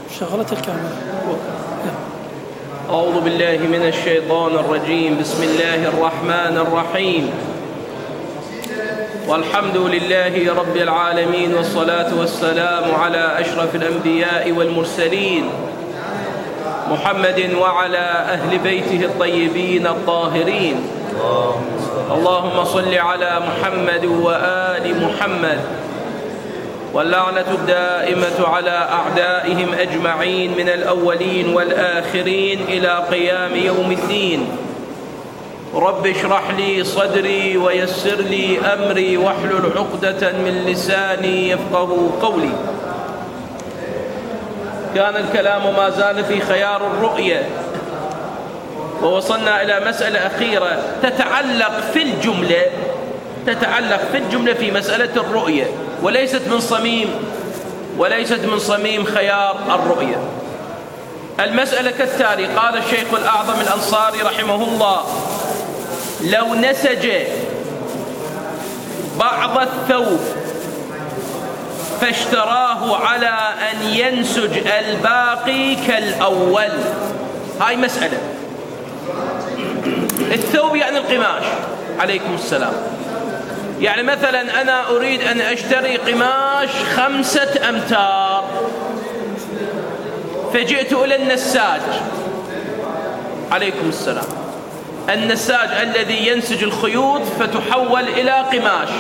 شغلت الكاميرا. أعوذ بالله من الشيطان الرجيم. بسم الله الرحمن الرحيم. والحمد لله رب العالمين، والصلاة والسلام على أشرف الأنبياء والمرسلين محمد وعلى أهل بيته الطيبين الطاهرين. اللهم صل على محمد وآل محمد، واللعنة الدائمة على أعدائهم أجمعين من الأولين والآخرين إلى قيام يوم الدين. رب اشرح لي صدري ويسر لي أمري واحلل عقدة من لساني يفقه قولي. كان الكلام ما زال في خيار الرؤية، ووصلنا إلى مسألة أخيرة تتعلق في الجملة في مسألة الرؤية، وليست من صميم خيار الرؤية. المسألة كالتالي: قال الشيخ الأعظم الأنصاري رحمه الله: لو نسج بعض الثوب فاشتراه على أن ينسج الباقي كالأول. هاي مسألة. الثوب يعني القماش. عليكم السلام. يعني مثلا أنا أريد أن أشتري قماش 5 أمتار، فجئت إلى النساج. عليكم السلام. النساج الذي ينسج الخيوط فتحول إلى قماش،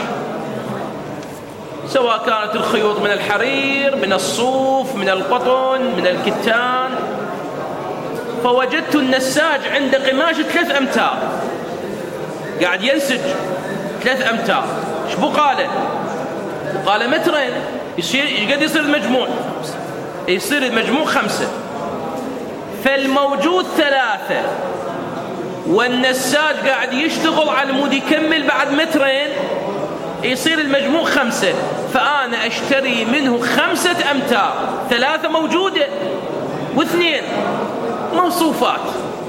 سواء كانت الخيوط من الحرير، من الصوف، من القطن، من الكتان. فوجدت النساج عند قماش 3 أمتار قاعد ينسج 3 أمتار. شبو قاله؟ قال مترين. قد يصير المجموع؟ يصير المجموع 5. فالموجود 3 والنساج قاعد يشتغل على مود يكمل بعد مترين، يصير المجموع 5. فأنا أشتري منه 5 أمتار، 3 موجودة و2 موصوفات.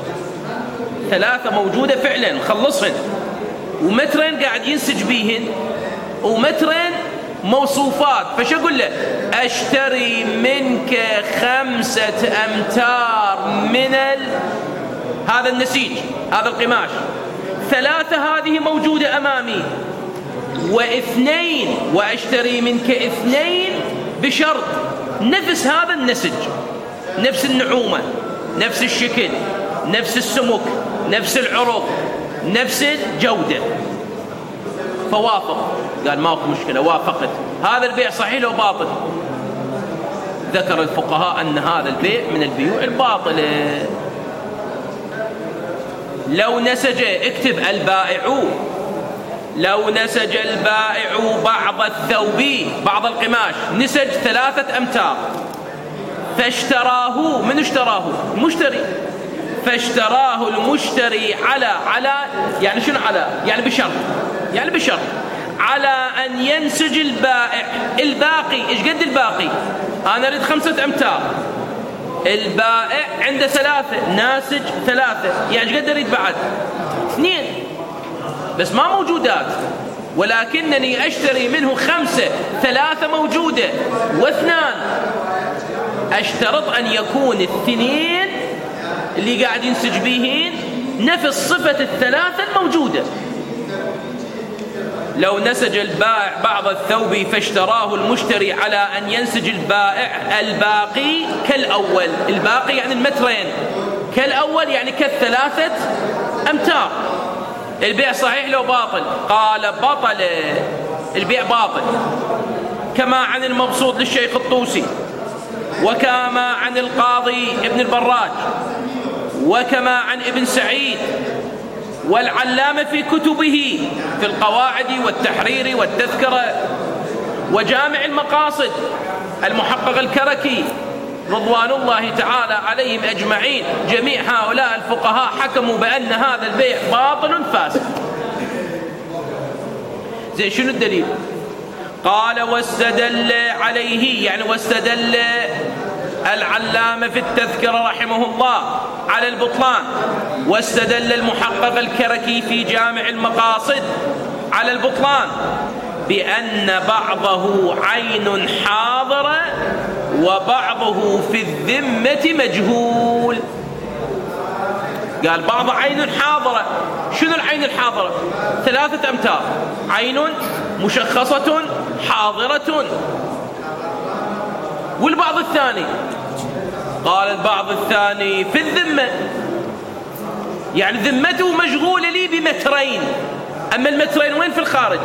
3 موجودة فعلا خلصهن، ومترين قاعد ينسج بيهن، ومترين موصوفات. فش أقول له؟ أشتري منك 5 أمتار من هذا النسيج، هذا القماش. 3 هذه موجودة أمامي، و2 وأشتري منك 2 بشرط نفس هذا النسج، نفس النعومة، نفس الشكل، نفس السمك، نفس العروق، نفس الجودة. فوافق. قال ماكو مشكلة، وافقت. هذا البيع صحيح لو باطل؟ ذكر الفقهاء أن هذا البيع من البيوع الباطلة. لو نسج، اكتب البائع، لو نسج البائع بعض الثوب، بعض القماش، نسج 3 أمتار، فاشتراه. من اشتراه؟ المشتري. فاشتراه المشتري على يعني شنو على؟ يعني بشرط على أن ينسج البائع الباقي. إيش قد الباقي؟ أنا أريد 5 أمتار، البائع عنده 3، ناسج 3، يعني إيش قد أريد بعد؟ 2 بس ما موجودات، ولكنني أشتري منه 5، 3 موجودة و2. أشترط أن يكون 2 اللي قاعد ينسج بيهن نفس صفة 3 الموجودة. لو نسج البائع بعض الثوب فاشتراه المشتري على أن ينسج البائع الباقي كالأول. الباقي يعني المترين، كالأول يعني كال3 أمتار. البيع صحيح لو باطل؟ قال بطل، البيع باطل. كما عن المبسوط للشيخ الطوسي، وكما عن القاضي ابن البراج، وكما عن ابن سعيد والعلامة في كتبه في القواعد والتحرير والتذكرة وجامع المقاصد المحقق الكركي رضوان الله تعالى عليهم أجمعين. جميع هؤلاء الفقهاء حكموا بأن هذا البيع باطل فاسد. زي شنو الدليل؟ قال واستدل عليه، يعني واستدل العلامة في التذكرة رحمه الله على البطلان، واستدل المحقق الكركي في جامع المقاصد على البطلان بأن بعضه عين حاضرة وبعضه في الذمة مجهول. قال بعض عين حاضرة. شنو العين الحاضرة؟ 3 أمتار، عين مشخصة حاضرة. والبعض الثاني؟ قال البعض الثاني في الذمة، يعني ذمته مشغولة لي بمترين، أما المترين وين؟ في الخارج،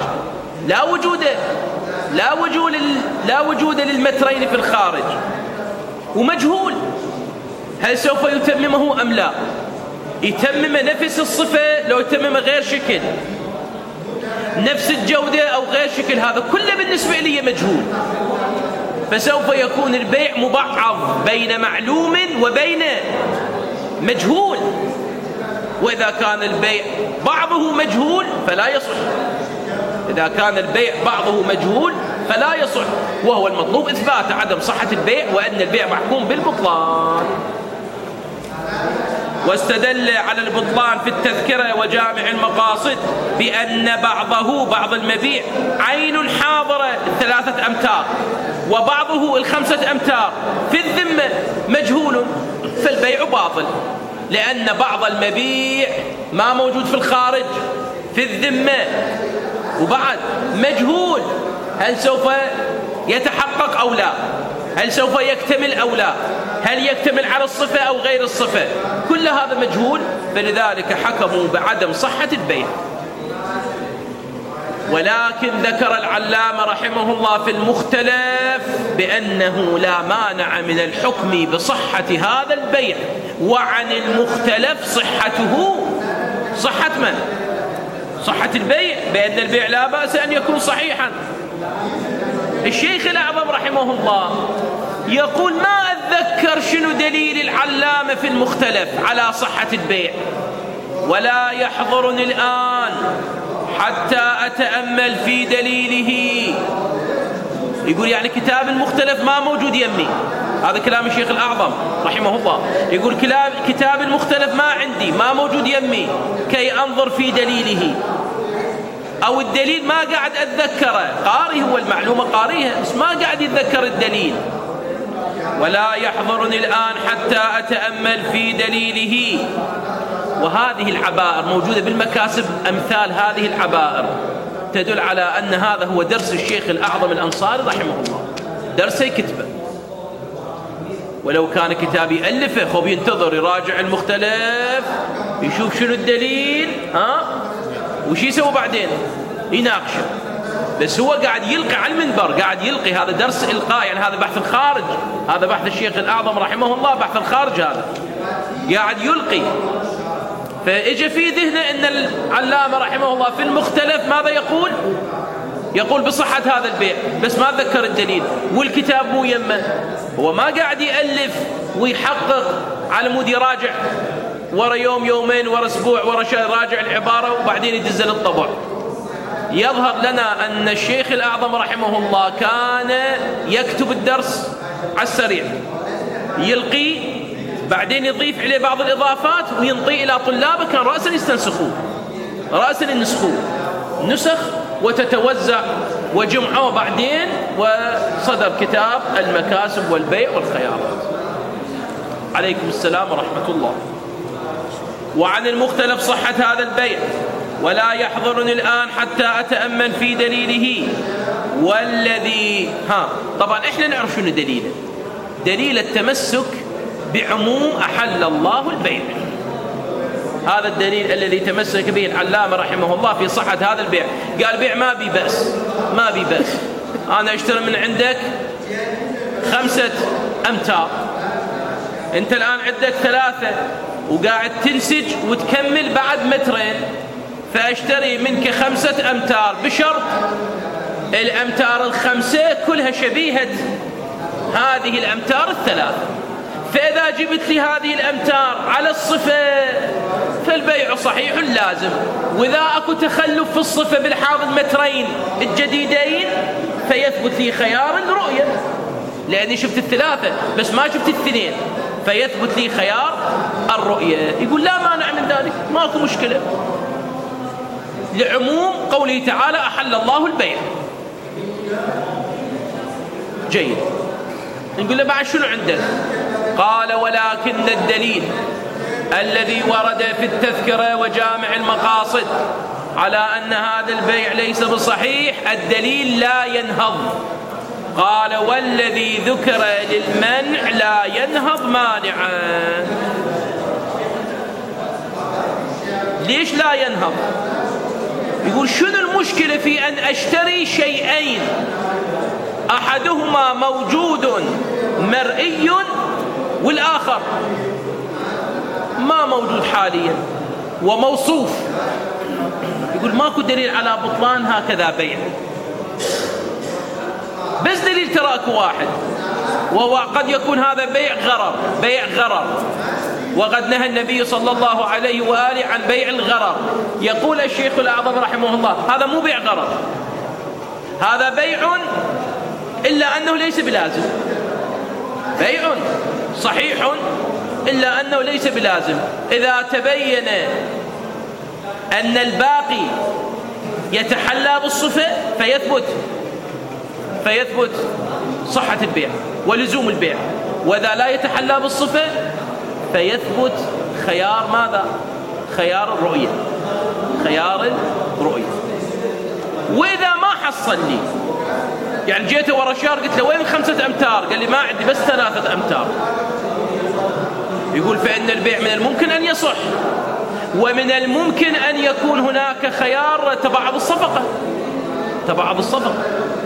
لا وجود للمترين في الخارج، ومجهول هل سوف يتممه أم لا. يتمم نفس الصفة لو يتمم غير شكل، نفس الجودة أو غير شكل، هذا كله بالنسبة لي مجهول. فسوف يكون البيع مبعض بين معلوم وبين مجهول. وإذا كان البيع بعضه مجهول فلا يصح. إذا كان البيع بعضه مجهول فلا يصح، وهو المطلوب إثبات عدم صحة البيع وأن البيع محكوم بالبطلان. واستدل على البطلان في التذكرة وجامع المقاصد بأن بعض المبيع عين حاضرة 3 أمتار وبعضه 5 أمتار في الذمة مجهول، فالبيع باطل، لأن بعض المبيع ما موجود في الخارج في الذمة، وبعد مجهول هل سوف يتحقق أو لا، هل سوف يكتمل أو لا، هل يكتمل على الصفة أو غير الصفة، كل هذا مجهول، فلذلك حكموا بعدم صحة البيع. ولكن ذكر العلامة رحمه الله في المختلف بأنه لا مانع من الحكم بصحة هذا البيع، وعن المختلف صحته. صحة من؟ صحة البيع، بأن البيع لا بأس أن يكون صحيحا. الشيخ الأعظم رحمه الله يقول ما أتذكر شنو دليل العلامة في المختلف على صحة البيع، ولا يحضرني الآن حتى أتأمل في دليله. يقول يعني كتاب المختلف ما موجود يمي، هذا كلام الشيخ الأعظم رحمه الله. يقول كتاب المختلف ما عندي، ما موجود يمي كي أنظر في دليله، أو الدليل ما قاعد أتذكره. قاري هو المعلومة قاريها بس ما قاعد يتذكر الدليل. ولا يحضرني الآن حتى أتأمل في دليله. وهذه العبائر موجودة بالمكاسب، أمثال هذه العبائر تدل على أن هذا هو درس الشيخ الأعظم الأنصاري رحمه الله، درسه كتبه. ولو كان كتاب يألفه خب ينتظر يراجع المختلف يشوف شنو الدليل وش يسوي بعدين يناقشه. بس هو قاعد يلقي على المنبر، قاعد يلقي، هذا درس إلقاء، يعني هذا بحث الخارج، هذا بحث الشيخ الأعظم رحمه الله، بحث الخارج هذا قاعد يلقي. فإجا في ذهنه أن العلامة رحمه الله في المختلف ماذا يقول؟ يقول بصحة هذا البيع، بس ما ذكر الدليل، والكتاب مو يمه، هو ما قاعد يألف ويحقق على مود يراجع ورا يوم يومين ورا اسبوع ورا شهر، راجع العبارة وبعدين يدز للطبع. يظهر لنا أن الشيخ الأعظم رحمه الله كان يكتب الدرس على السريع، يلقي بعدين يضيف عليه بعض الإضافات وينطي إلى طلابه، كان رأسا يستنسخوه، رأسا ينسخوه نسخ وتتوزع، وجمعوه بعدين وصدر كتاب المكاسب والبيع والخيارات. عليكم السلام ورحمة الله. وعن المختلف صحة هذا البيع، ولا يحضرني الآن حتى أتأمل في دليله. والذي طبعا إحنا نعرف شنو دليله، دليل التمسك بعموم أحل الله البيع. هذا الدليل الذي تمسك به العلامة رحمه الله في صحة هذا البيع. قال بيع ما بي بأس، ما بي بأس، أنا أشتري من عندك 5 أمتار، أنت الآن عندك 3 وقاعد تنسج وتكمل بعد 2 متر، فأشتري منك 5 أمتار بشرط الأمتار 5 كلها شبيهة هذه الأمتار 3. فإذا جبت لي هذه الأمتار على الصفة فالبيع صحيح لازم، وإذا أكو تخلف في الصفة بالحاض 2 متر الجديدين فيثبت لي خيار الرؤية، لأني شفت 3 بس ما شفت 2، فيثبت لي خيار الرؤية. يقول لا مانع من ذلك، ماكو مشكلة، لعموم قوله تعالى أحل الله البيع. جيد. نقول له بعد شنو عندك؟ قال ولكن الدليل الذي ورد في التذكرة وجامع المقاصد على أن هذا البيع ليس بصحيح، الدليل لا ينهض. قال والذي ذكر للمنع لا ينهض مانعا. ليش لا ينهض؟ يقول شنو المشكلة في أن أشتري شيئين أحدهما موجود مرئي والآخر ما موجود حاليا وموصوف؟ يقول ماكو دليل على بطلان هكذا بيع، بس دليل ترى اكو واحد، وهو قد يكون هذا بيع غرر، وقد نهى النبي صلى الله عليه وآله عن بيع الغرر. يقول الشيخ الأعظم رحمه الله هذا مو بيع غرر، هذا بيع إلا أنه ليس بلازم، بيع صحيح إلا أنه ليس بلازم. إذا تبين أن الباقي يتحلى بالصفة فيثبت صحة البيع ولزوم البيع، وإذا لا يتحلى بالصفة فيثبت خيار ماذا؟ خيار الرؤية. وإذا ما حصل لي، يعني جيته ورا شهر قلت له وين 5 أمتار؟ قال لي ما عندي بس 3 أمتار. يقول فإن البيع من الممكن أن يصح، ومن الممكن أن يكون هناك خيار تبعض الصفقة.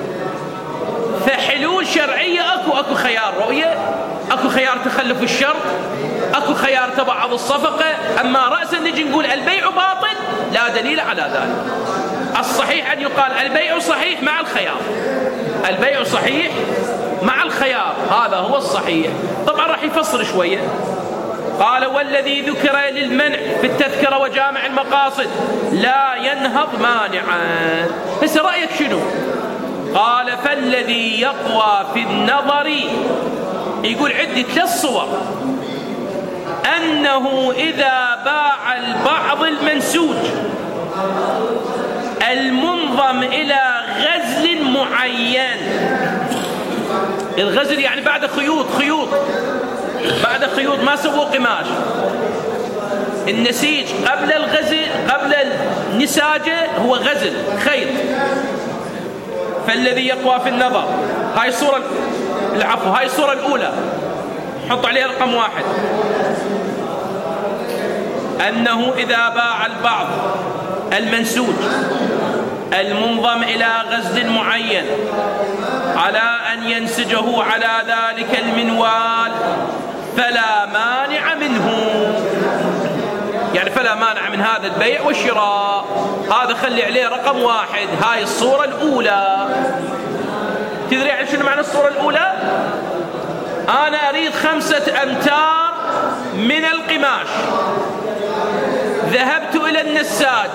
فحلول شرعية اكو خيار رؤية، اكو خيار تخلف الشرط، اكو خيار تبعض الصفقة. اما رأسا نجي نقول البيع باطل، لا دليل على ذلك. الصحيح ان يقال البيع صحيح مع الخيار، البيع صحيح مع الخيار، هذا هو الصحيح. طبعا راح يفصل شوية. قال والذي ذكر للمنع في التذكرة وجامع المقاصد لا ينهض مانعا. بس رأيك شنو؟ قال فالذي يقوى في النظر، يقول عندي 3 صور، أنه إذا باع البعض المنسوج المنظم إلى غزل معين، الغزل يعني بعد خيوط بعد خيوط، ما سووا قماش. النسيج قبل الغزل، قبل النساجة هو غزل خيط. فالذي يقوى في النظر، هاي الصورة هاي الصورة الأولى، حط عليها رقم 1، أنه إذا باع البعض المنسوج المنظم إلى غزل معين على أن ينسجه على ذلك المنوال فلا مانع منه، يعني فلا مانع من هذا البيع والشراء. هذا خلي عليه رقم 1، هاي الصورة الأولى. تدري عن شنو معنى الصورة الأولى؟ أنا أريد 5 أمتار من القماش، ذهبت إلى النساج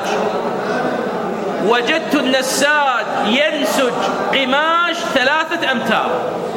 وجدت النساج ينسج قماش 3 أمتار،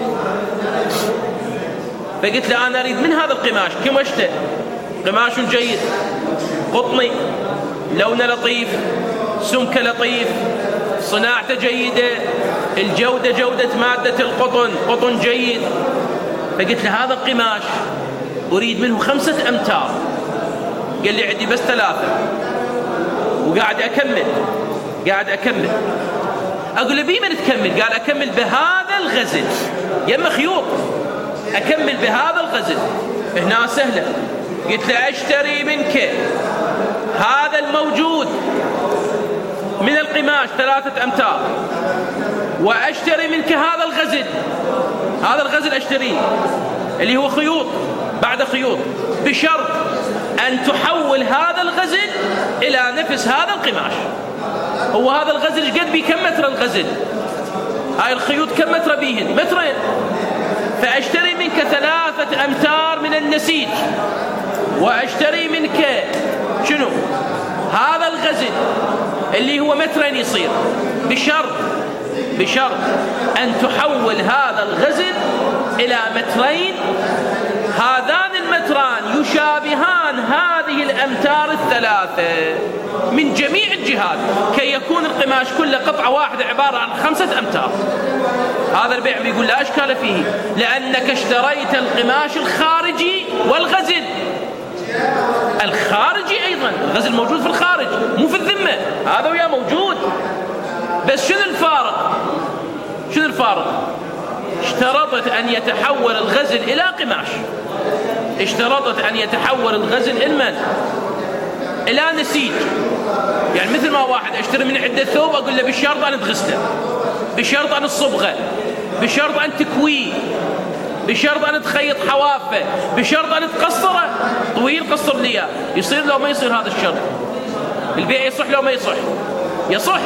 فقلت له أنا أريد من هذا القماش كمشته، قماش جيد قطني، لونه لطيف، سمكه لطيف، صناعته جيدة، الجودة جودة مادة القطن، قطن جيد. فقلت له هذا القماش أريد منه 5 أمتار. قال لي عندي بس 3. وقاعد أكمل. أقول له بمن تكمل؟ قال أكمل بهذا الغزل، يم خيوط، أكمل بهذا الغزل. هنا سهلة. قلت له أشتري منك هذا الموجود من القماش 3 أمتار، وأشتري منك هذا الغزل، هذا الغزل أشتريه اللي هو خيوط بعد خيوط، بشرط أن تحول هذا الغزل إلى نفس هذا القماش. هو هذا الغزل ايش قد بيه؟ كم متر الغزل؟ هاي الخيوط كم متر بيهن؟ 2 متر. فأشتري منك 3 أمتار من النسيج، وأشتري منك شنو؟ هذا الغزل اللي هو 2 متر يصير، بشرط أن تحول هذا الغزل إلى 2 متر. هذان المتران يشابهان هذه الأمتار الثلاثة من جميع الجهات كي يكون القماش كله قطعة واحدة عبارة عن 5 أمتار. هذا البيع بيقول لا أشكال فيه، لأنك اشتريت القماش الخارجي والغزل الخارجي أيضا. الغزل موجود في الخارج مو في الذمة، هذا وياه موجود. بس شنو الفارق؟ شنو الفارق؟ اشترطت أن يتحول الغزل إلى قماش، اشترطت أن يتحول الغزل إلى نسيج. يعني مثل ما واحد اشتري من عدة ثوب أقول له بشرط أن تغسله، بشرط أن تصبغه، بشرط أن تكويه، بشرط أن تخيط حوافه، بشرط أن تقصره طويل قصر لي. يصير لو ما يصير هذا الشرط؟ البيع يصح لو ما يصح؟ يصح.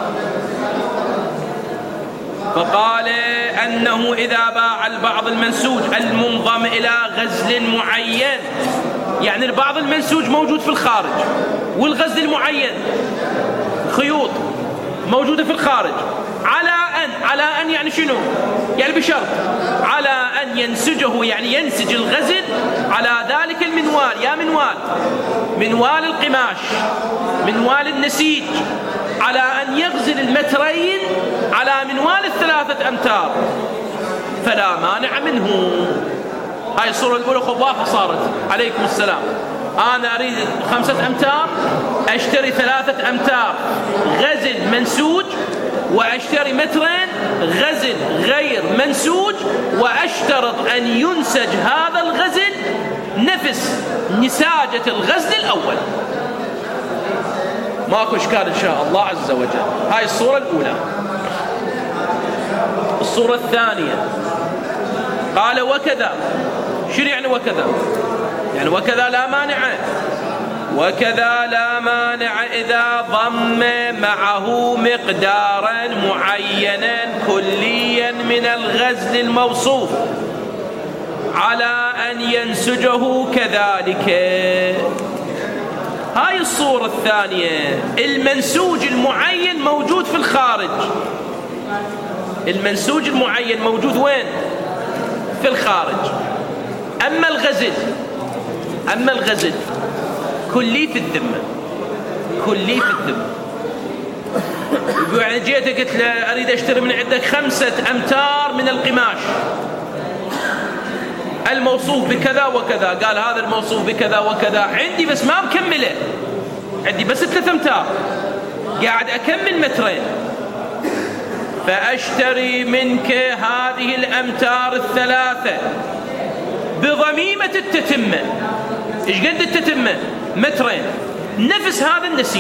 فقال أنه إذا باع البعض المنسوج المنضم إلى غزل معين، يعني البعض المنسوج موجود في الخارج والغزل المعين خيوط موجودة في الخارج، على أن يعني شنو؟ يعني بشرط على أن ينسجه، يعني ينسج الغزل على ذلك المنوال، يا منوال القماش، منوال النسيج، على أن يغزل المترين على منوال 3 أمتار فلا مانع منه. هاي الصورة الأولى خباثة صارت. عليكم السلام. أنا أريد 5 أمتار، أشتري 3 أمتار غزل منسوج، وأشتري 2 متر غزل غير منسوج، وأشترط أن ينسج هذا الغزل نفس نساجة الغزل الأول. ماكو إشكال إن شاء الله عز وجل. هاي الصورة الأولى. الصورة الثانية قال وكذا. شنو يعني وكذا؟ يعني وكذا لا مانع، وكذا لا مانع إذا ضم معه مقدارا معينا كليا من الغزل الموصوف على أن ينسجه كذلك. هاي الصورة الثانية. المنسوج المعين موجود في الخارج، المنسوج المعين موجود وين؟ في الخارج. أما الغزل كلي في الذمة، كلي في الذمة. يقول يعني جيت قلت له أريد أشتري من عندك 5 أمتار من القماش الموصوف بكذا وكذا. قال هذا الموصوف بكذا وكذا عندي بس ما مكمله، عندي بس 3 أمتار، قاعد أكمل 2 متر، فأشتري منك هذه الأمتار 3 بضميمة التتمة. إيش قد التتمة؟ 2 متر، نفس هذا النسيج.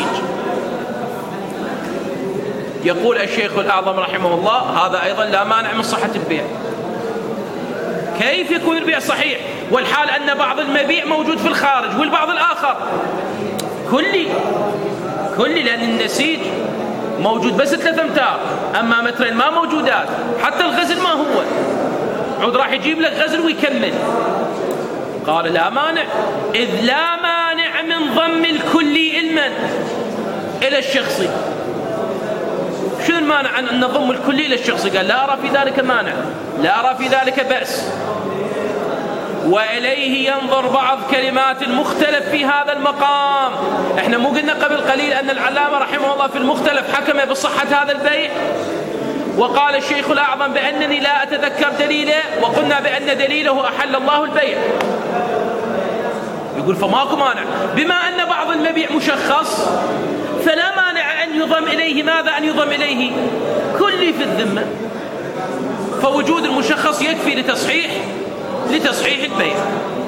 يقول الشيخ الأعظم رحمه الله هذا أيضا لا مانع من صحة البيع. كيف يكون البيع صحيح والحال أن بعض المبيع موجود في الخارج والبعض الآخر كلي لأن النسيج موجود بس 3 أمتار، أما 2 متر ما موجودات. حتى الغزل ما هو عود راح يجيب لك غزل ويكمل. قال لا مانع، إذ لا مانع من ضم الكلي إلى الشخصي. شنو المانع أن نضم الكلي إلى الشخصي؟ قال لا أرى في ذلك مانع، لا أرى في ذلك بأس. وإليه ينظر بعض كلمات المختلف في هذا المقام. احنا مو قلنا قبل قليل أن العلامة رحمه الله في المختلف حكم بصحة هذا البيع، وقال الشيخ الأعظم بأنني لا أتذكر دليله، وقلنا بأن دليله أحل الله البيع. يقول فماكو مانع، بما أن بعض المبيع مشخص فلا مانع أن يضم إليه ماذا؟ أن يضم إليه كلي في الذمة، فوجود المشخص يكفي لتصحيح البيع.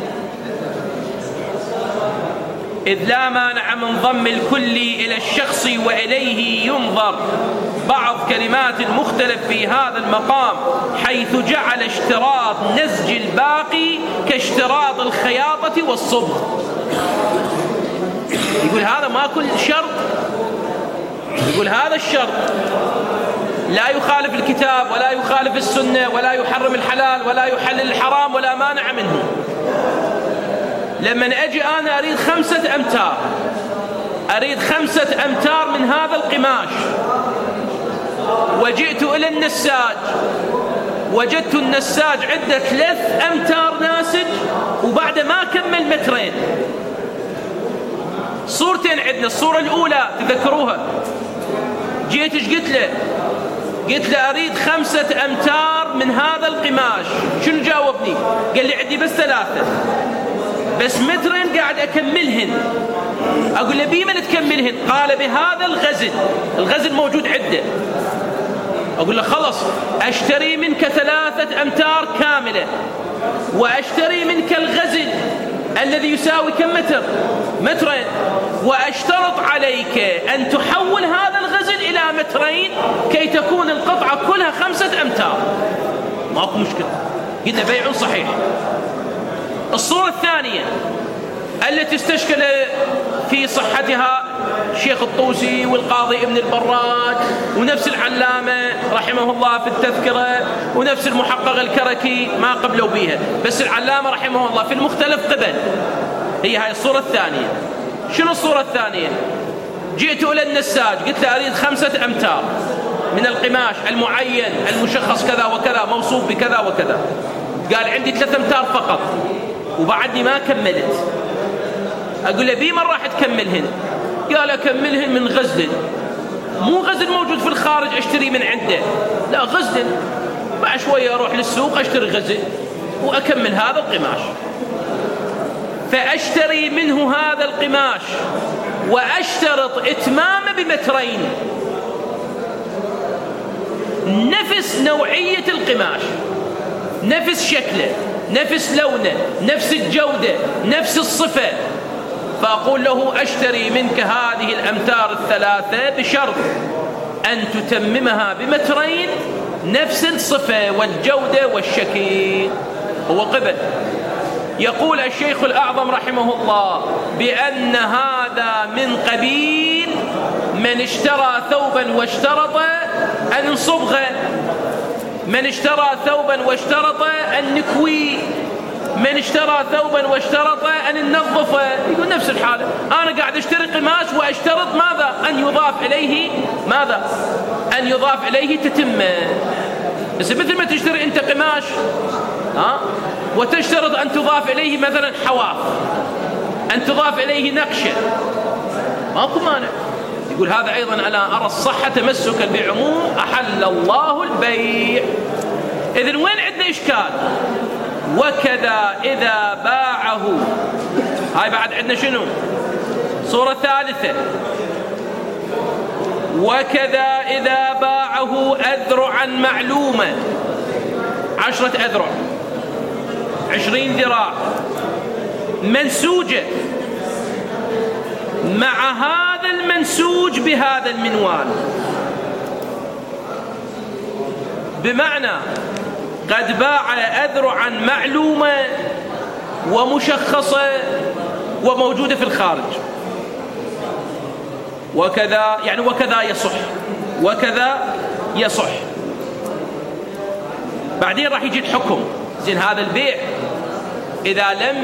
إذ لا مانع من ضم الكلي إلى الشخص وإليه ينظر بعض كلمات المختلف في هذا المقام، حيث جعل اشتراط نسج الباقي كاشتراط الخياطة والصبغ. يقول هذا ما كل شرط، يقول هذا الشرط لا يخالف الكتاب ولا يخالف السنة ولا يحرم الحلال ولا يحلل الحرام ولا مانع منه. لما أجي أنا أريد 5 أمتار، أريد 5 أمتار من هذا القماش، وجئت إلى النساج وجدت النساج عنده 3 أمتار ناسج، وبعد ما كمل 2 متر عندنا الصورة الأولى تذكروها، جيت ايش قلت له أريد 5 أمتار من هذا القماش. شنو جاوبني؟ قال لي عندي بس 3، بس مترين قاعد أكملهن. أقول له بمن تكملهن؟ قال بهذا الغزل موجود عنده. أقول له خلص أشتري منك 3 أمتار كاملة، وأشتري منك الغزل الذي يساوي كم متر؟ 2 متر، وأشترط عليك أن تحول هذا الغزل إلى 2 متر كي تكون القطعة كلها 5 أمتار. ماكو مشكلة، قلنا بيع صحيح. الصورة الثانية التي استشكل في صحتها الشيخ الطوسي والقاضي ابن البراد ونفس العلامة رحمه الله في التذكرة ونفس المحقق الكركي ما قبلوا بها، بس العلامة رحمه الله في المختلف قبل. هي هاي الصورة الثانية. شنو الصورة الثانية؟ جئت إلى النساج قلت له أريد 5 أمتار من القماش المعين المشخص كذا وكذا موصوف بكذا وكذا. قال عندي 3 أمتار فقط وبعدني ما كملت. أقول له بمن راح تكملهن؟ قال أكملهن من غزل، مو غزل موجود في الخارج أشتري من عنده، لا غزل. بعد شوية أروح للسوق أشتري غزل وأكمل هذا القماش. فأشتري منه هذا القماش وأشترط إتمامه ب2 مترين، نفس نوعية القماش، نفس شكله، نفس لونه، نفس الجودة، نفس الصفة. فأقول له أشتري منك هذه الأمتار 3 بشرط أن تتممها ب2 مترين نفس الصفة والجودة والشكل. هو قبل. يقول الشيخ الأعظم رحمه الله بأن هذا من قبيل من اشترى ثوبا واشترط أن نصبغه، من اشترى ثوبا واشترط أن نكويه، من اشترى ثوبا واشترط أن ننظفه. يقول نفس الحالة، أنا قاعد اشتري قماش واشترط ماذا؟ أن يضاف إليه ماذا؟ أن يضاف إليه تتمه. بس مثل ما تشتري أنت قماش وتشترط أن تضاف إليه مثلا حواف، أن تضاف إليه نقشة، ماكو مانع. يقول هذا أيضا أنا أرى الصحة تمسكا بعموم أحل الله البيع. إذن وين عندنا إشكال؟ وكذا إذا باعه. هاي بعد عندنا شنو؟ صورة ثالثة. وكذا إذا باعه أذرعا معلومة، 10 أذرع، 20 ذراع منسوجة، مع هذا المنسوج بهذا المنوال. بمعنى قد باع أذرعا معلومة ومشخصة وموجودة في الخارج. وكذا يعني وكذا يصح، وكذا يصح. بعدين راح يجي الحكم. زين هذا البيع إذا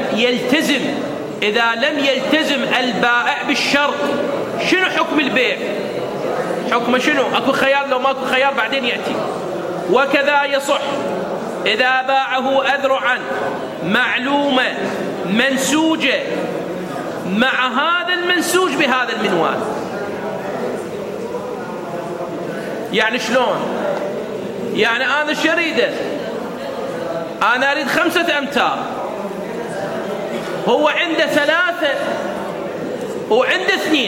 لم يلتزم البائع بالشرط، شنو حكم البيع؟ حكمه شنو؟ اكو خيار؟ لو ماكو خيار بعدين يأتي. وكذا يصح إذا باعه أذرعا معلومة منسوجة مع هذا المنسوج بهذا المنوال. يعني شلون؟ يعني أنا شريده، أنا أريد 5 أمتار، هو عنده 3 وعنده 2،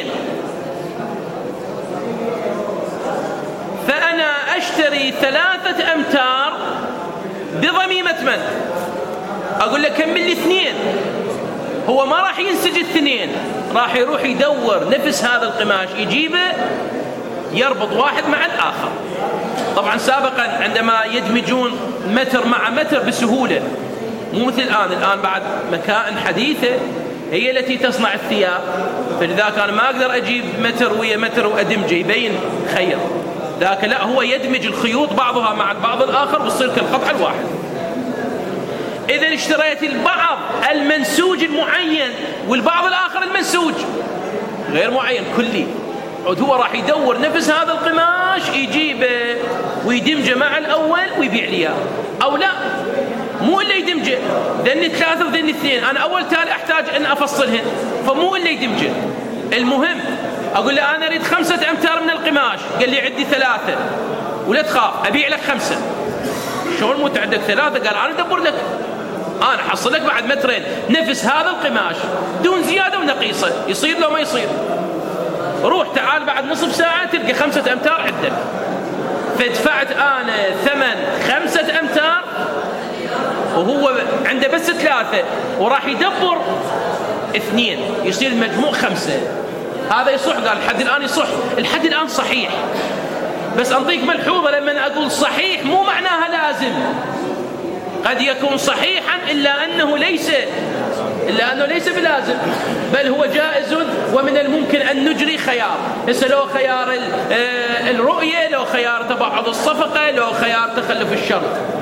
فأنا أشتري 3 أمتار بضميمة من؟ أقول له كمل لي 2. هو ما راح ينسج 2، راح يروح يدور نفس هذا القماش يجيبه يربط واحد مع الآخر. طبعا سابقا عندما يدمجون متر مع متر بسهولة، مو مثل الآن بعد مكائن حديثة هي التي تصنع الثياب، فلذلك أنا ما أقدر أجيب متر ويا متر وأدمجه يبين خير. ذاك لا، هو يدمج الخيوط بعضها مع البعض الآخر وتصير كالقطع الواحد. إذا اشتريت البعض المنسوج المعين والبعض الآخر المنسوج غير معين كلي، هو راح يدور نفس هذا القماش يجيبه ويدمجه مع الأول ويبيع لي، أو لا مو إلا يدمجه، ذني 3 وذني 2، أنا أول تالي أحتاج أن أفصلهن، فمو إلا يدمجه المهم أقول له أنا أريد 5 أمتار من القماش، قال لي عندي 3. ولا تخاف أبيع لك 5. شلون مو عندك 3؟ قال أنا أدبر لك، أنا حصل لك بعد 2 متر نفس هذا القماش دون زيادة ونقيصة، يصير لو ما يصير؟ روح تعال بعد نصف ساعة تلقى 5 أمتار عندك. فدفعت أنا ثمن 5 أمتار وهو عنده بس 3، وراح يدبر 2، يصير المجموع 5. هذا يصح؟ قال لحد الآن يصح، لحد الآن صحيح. بس أنطيك ملحوظة، لما أقول صحيح مو معناها لازم، قد يكون صحيحا إلا أنه ليس بلازم، بل هو جائز ومن الممكن أن نجري خيار. هسه لو خيار الرؤية، لو خيار تبعض الصفقة، لو خيار تخلف الشرط.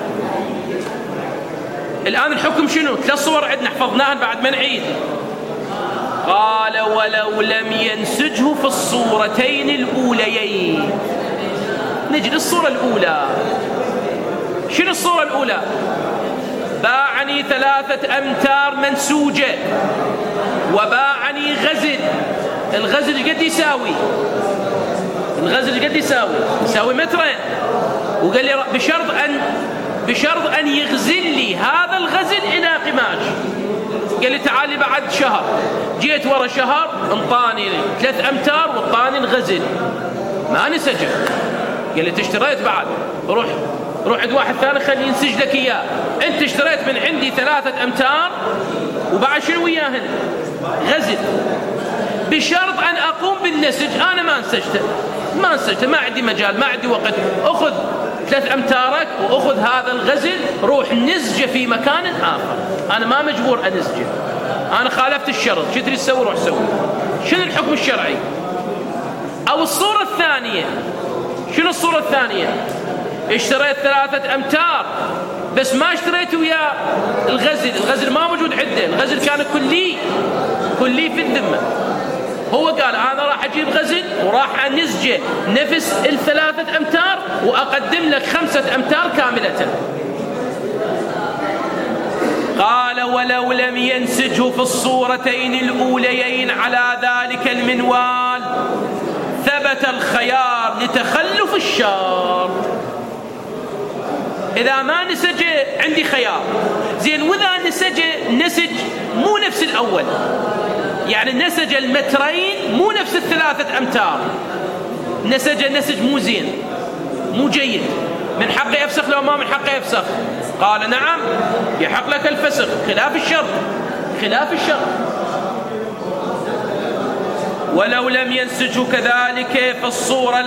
الآن الحكم شنو؟ 3 صور عندنا حفظناها بعد ما نعيد. قال ولو لم ينسجه في الصورتين الأوليين. نجي للصورة الأولى. شنو الصورة الأولى؟ باعني 3 أمتار منسوجة وباعني غزل. الغزل قد يساوي؟ الغزل قد يساوي 2 متر. وقال لي بشرط أن يغزل لي هذا الغزل إلى قماش. قال لي تعال لي بعد شهر. جيت ورا شهر انطاني 3 أمتار وانطاني الغزل ما نسجل. قال لي تشتريت بعد، روح عند واحد ثاني خليه ينسج لك اياه. انت اشتريت من عندي 3 أمتار وبعد شنو وياهن؟ غزل. بشرط ان اقوم بالنسج. انا ما انسجته، ما عندي مجال، ما عندي وقت. اخذ 3 أمتارك واخذ هذا الغزل، روح نسجه في مكان اخر. انا ما مجبور انسجه، انا خالفت الشرط. شو تريد تسوي؟ روح سوي. شنو الحكم الشرعي؟ او الصورة الثانية. شنو الصورة الثانية؟ اشتريت 3 أمتار بس ما اشتريت وياه الغزل ما موجود عنده، الغزل كان كلي في الذمة. هو قال أنا راح أجيب غزل وراح أنسجه نفس 3 أمتار وأقدم لك 5 أمتار كاملة. قال ولو لم ينسجه في الصورتين الأوليين على ذلك المنوال ثبت الخيار لتخلف الشرط. إذا ما نسج عندي خيار زين، وإذا نسج مو نفس الأول، يعني نسج 2 مترين مو نفس 3 أمتار، نسج مو زين مو جيد، من حقه يفسخ لو ما من حقه يفسخ؟ قال نعم يحق لك الفسخ خلاف الشرط. ولو لم ينسجه كذلك في الصورة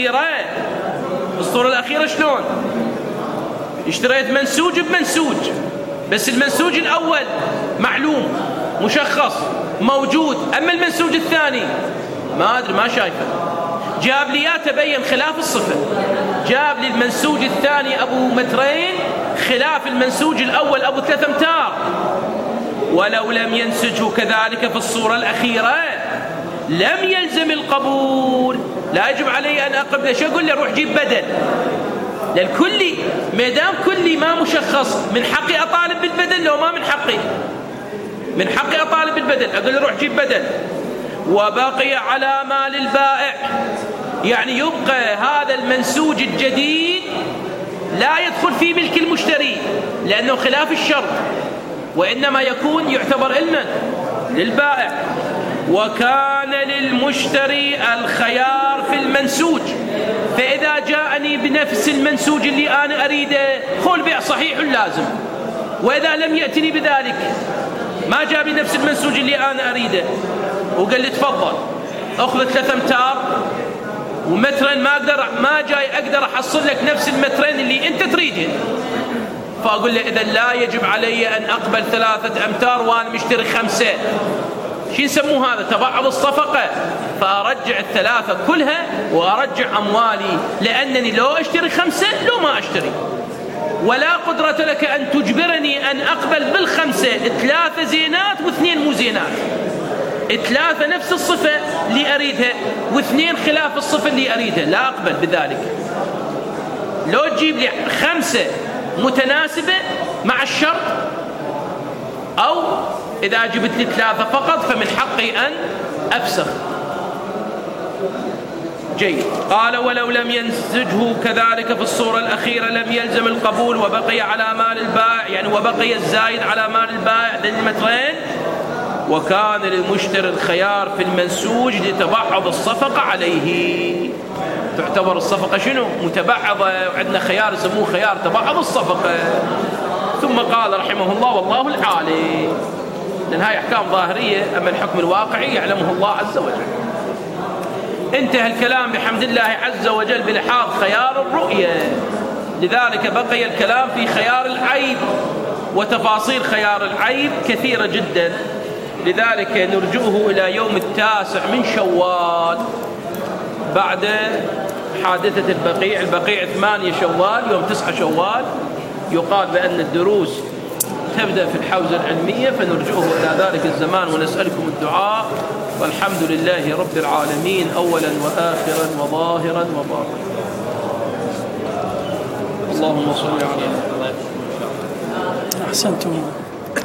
الأخيرة شلون؟ اشتريت منسوج بمنسوج، بس المنسوج الأول معلوم مشخص موجود، أما المنسوج الثاني ما أدري ما شايفه. جاب لي تبين خلاف الصفة، جاب لي المنسوج الثاني أبو 2 مترين خلاف المنسوج الأول أبو 3 أمتار. ولو لم ينسجه كذلك في الصورة الأخيرة لم يلزم القبول، لا يجب علي أن أقبل. شو أقول له؟ روح جيب بدل. للكلي ميدان كلي ما مشخص، من حقي أطالب بالبدل لو ما من حقي أطالب بالبدل. أقول له روح جيب بدل. وبقي على مال البائع، يعني يبقى هذا المنسوج الجديد لا يدخل في ملك المشتري لأنه خلاف الشرط، وإنما يعتبر للبائع. وكان للمشتري الخيار في المنسوج، فإذا جاءني بنفس المنسوج اللي أنا أريده خل بيع صحيح لازم، وإذا لم يأتني بذلك ما جاء بنفس المنسوج اللي أنا أريده وقال لي تفضل أخذ 3 أمتار ومترين، ما جاي أقدر أحصل لك نفس 2 مترين اللي أنت تريده، فأقول له إذا لا يجب علي أن أقبل 3 أمتار وأنا مشتري 5. شو يسموه هذا؟ تبعض الصفقة. فأرجع 3 كلها وأرجع أموالي، لأنني لو أشتري 5 لو ما أشتري، ولا قدرة لك أن تجبرني أن أقبل بال5 3 زينات و2 مو زينات، 3 نفس الصفة اللي أريدها و2 خلاف الصفة اللي أريدها، لا أقبل بذلك. لو تجيب لي 5 متناسبة مع الشرط، أو إذا جبت لي 3 فقط فمن حقي أن أفسخ. جيد. قال ولو لم ينسجه كذلك في الصورة الأخيرة لم يلزم القبول وبقي على مال البائع، يعني وبقي الزايد على مال البائع للمترين، وكان للمشتري الخيار في المنسوج لتبعض الصفقة عليه. تعتبر الصفقة شنو؟ متبعضة، وعندنا خيار يسموه خيار تبعض الصفقة. ثم قال رحمه الله والله العالي، لأن هاي أحكام ظاهرية، أما الحكم الواقعي يعلمه الله عز وجل. انتهى الكلام بحمد الله عز وجل بلحاظ خيار الرؤية، لذلك بقي الكلام في خيار العيب، وتفاصيل خيار العيب كثيرة جدا، لذلك نرجئه إلى يوم 9 من شوال بعد حادثة البقيع. البقيع 8 شوال، يوم 9 شوال يقال بأن الدروس تبدأ في الحوزة العلمية، فنرجئه إلى ذلك الزمان ونسألكم الدعاء، والحمد لله رب العالمين أولا وآخرا وظاهرا وباطنا. اللهم صل على محمد. أحسنتم.